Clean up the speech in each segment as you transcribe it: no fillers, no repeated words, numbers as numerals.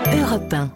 Europe 1.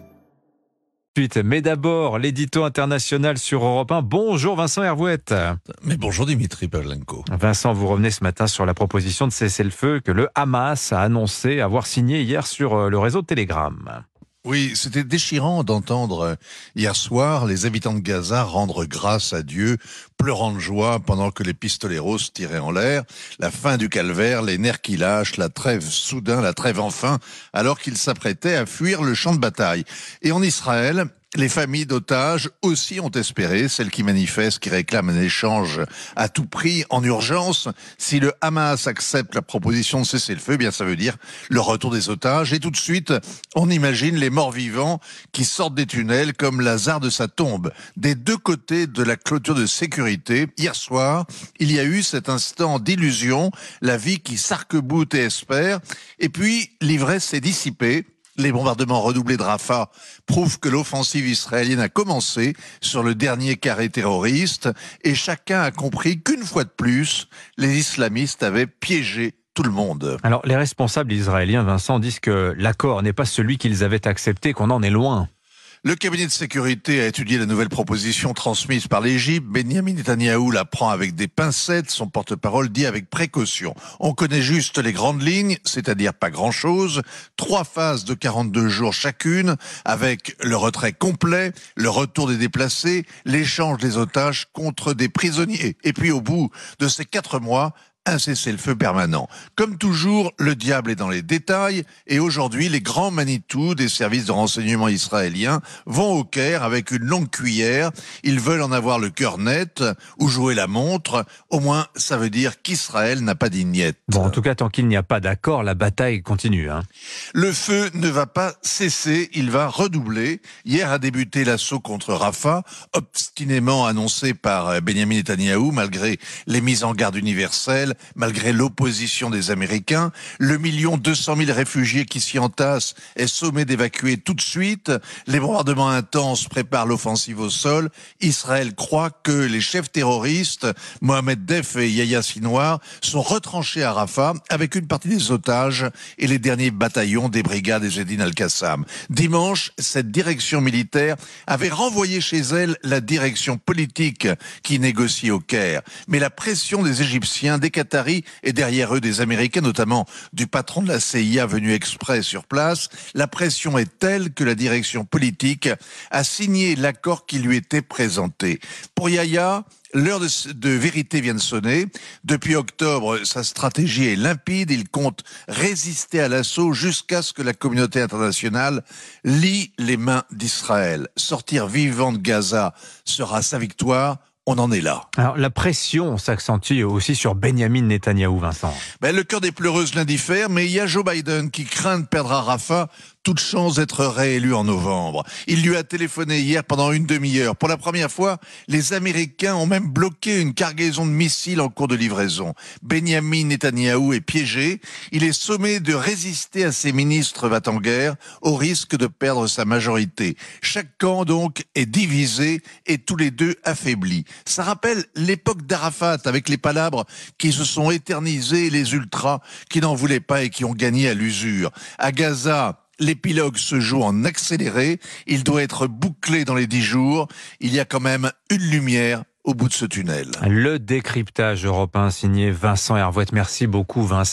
Mais d'abord, l'édito international sur Europe 1. Bonjour Vincent Hervouette. Mais bonjour Dimitri Pavlenko. Vincent, vous revenez ce matin sur la proposition de cessez-le-feu que le Hamas a annoncé avoir signée hier sur le réseau Telegram. Oui, c'était déchirant d'entendre hier soir les habitants de Gaza rendre grâce à Dieu, pleurant de joie pendant que les pistoleros tiraient en l'air. La fin du calvaire, les nerfs qui lâchent, la trêve soudain, la trêve enfin, alors qu'ils s'apprêtaient à fuir le champ de bataille. Et en Israël, les familles d'otages aussi ont espéré, celles qui manifestent, qui réclament un échange à tout prix, en urgence. Si le Hamas accepte la proposition de cessez-le-feu, eh bien ça veut dire le retour des otages. Et tout de suite, on imagine les morts-vivants qui sortent des tunnels comme Lazare de sa tombe. Des deux côtés de la clôture de sécurité, hier soir, il y a eu cet instant d'illusion, la vie qui s'arc-boute et espère. Et puis, l'ivresse s'est dissipée. Les bombardements redoublés de Rafah prouvent que l'offensive israélienne a commencé sur le dernier carré terroriste et chacun a compris qu'une fois de plus, les islamistes avaient piégé tout le monde. Alors, les responsables israéliens, Vincent, disent que l'accord n'est pas celui qu'ils avaient accepté, qu'on en est loin. Le cabinet de sécurité a étudié la nouvelle proposition transmise par l'Égypte. Benyamin Netanyahou la prend avec des pincettes. Son porte-parole dit avec précaution. On connaît juste les grandes lignes, c'est-à-dire pas grand-chose. 3 phases de 42 jours chacune, avec le retrait complet, le retour des déplacés, l'échange des otages contre des prisonniers. Et puis au bout de ces 4 mois, un cessez-le-feu permanent. Comme toujours, le diable est dans les détails et aujourd'hui, les grands Manitou des services de renseignement israéliens vont au Caire avec une longue cuillère. Ils veulent en avoir le cœur net ou jouer la montre. Au moins, ça veut dire qu'Israël n'a pas d'ignette. Bon, en tout cas, tant qu'il n'y a pas d'accord, la bataille continue. Le feu ne va pas cesser, il va redoubler. Hier a débuté l'assaut contre Rafah, obstinément annoncé par Benyamin Netanyahou, malgré les mises en garde universelles, malgré l'opposition des Américains. Le 1,2 million de réfugiés qui s'y entassent est sommé d'évacuer tout de suite. Les bombardements intenses préparent l'offensive au sol. Israël croit que les chefs terroristes, Mohamed Def et Yahya Sinwar, sont retranchés à Rafah avec une partie des otages et les derniers bataillons des brigades Ezzedine al-Qassam. Dimanche, cette direction militaire avait renvoyé chez elle la direction politique qui négocie au Caire. Mais la pression des Égyptiens, des Qataris et derrière eux des Américains, notamment du patron de la CIA venu exprès sur place, la pression est telle que la direction politique a signé l'accord qui lui était présenté. Pour Yahya, l'heure de vérité vient de sonner. Depuis octobre, sa stratégie est limpide. Il compte résister à l'assaut jusqu'à ce que la communauté internationale lie les mains d'Israël. Sortir vivant de Gaza sera sa victoire. On en est là. Alors, la pression s'accentue aussi sur Benyamin Netanyahou, Vincent. Le cœur des pleureuses l'indiffère, mais il y a Joe Biden qui craint de perdre à Rafah toute chance d'être réélu en novembre. Il lui a téléphoné hier pendant une demi-heure. Pour la première fois, les Américains ont même bloqué une cargaison de missiles en cours de livraison. Benyamin Netanyahou est piégé. Il est sommé de résister à ses ministres va-t-en-guerre au risque de perdre sa majorité. Chaque camp, donc, est divisé et tous les deux affaiblis. Ça rappelle l'époque d'Arafat avec les palabres qui se sont éternisés et les ultras qui n'en voulaient pas et qui ont gagné à l'usure. À Gaza, l'épilogue se joue en accéléré. Il doit être bouclé dans les 10 jours. Il y a quand même une lumière au bout de ce tunnel. Le décryptage européen signé Vincent Hervouette. Merci beaucoup, Vincent.